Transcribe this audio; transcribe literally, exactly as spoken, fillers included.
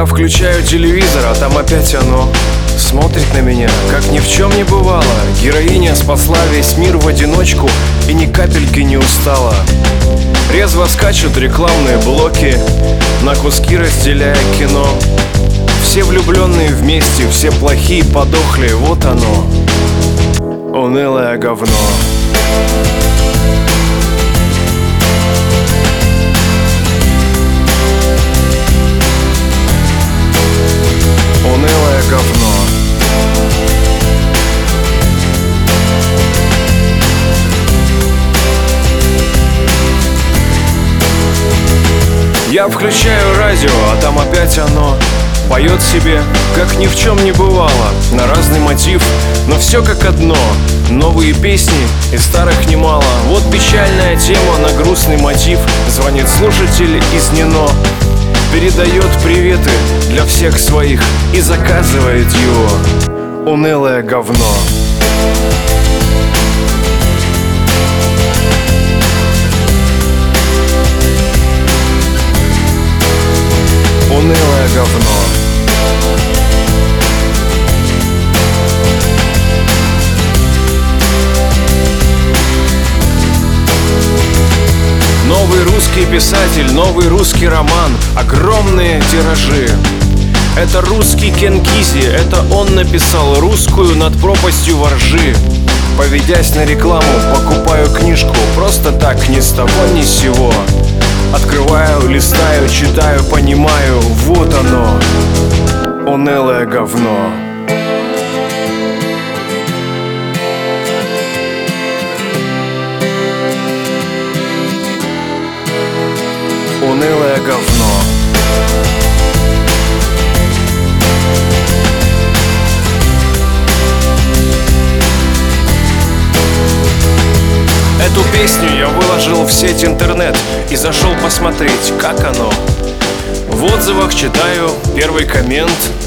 Я включаю телевизор, а там опять оно смотрит на меня, как ни в чем не бывало. Героиня спасла весь мир в одиночку и ни капельки не устала. Резво скачут рекламные блоки, на куски разделяя кино. Все влюбленные вместе, все плохие подохли, вот оно, унылое говно. Унылое говно. Я включаю радио, а там опять оно поет себе, как ни в чем не бывало, на разный мотив, но все как одно. Новые песни и старых немало. Вот печальная тема на грустный мотив. Звонит слушатель из НИНО, передает приветы для всех своих и заказывает его унылое говно. Унылое говно. Новый русский писатель, новый русский роман, огромные тиражи. Это русский Кен Кизи, это он написал русскую над пропастью воржи. Поведясь на рекламу, покупаю книжку просто так, ни с того ни с сего. Открываю, листаю, читаю, понимаю, вот оно, унылое говно. Унылое говно. Эту песню я выложил в сеть интернет и зашел посмотреть, как оно. В отзывах читаю первый коммент: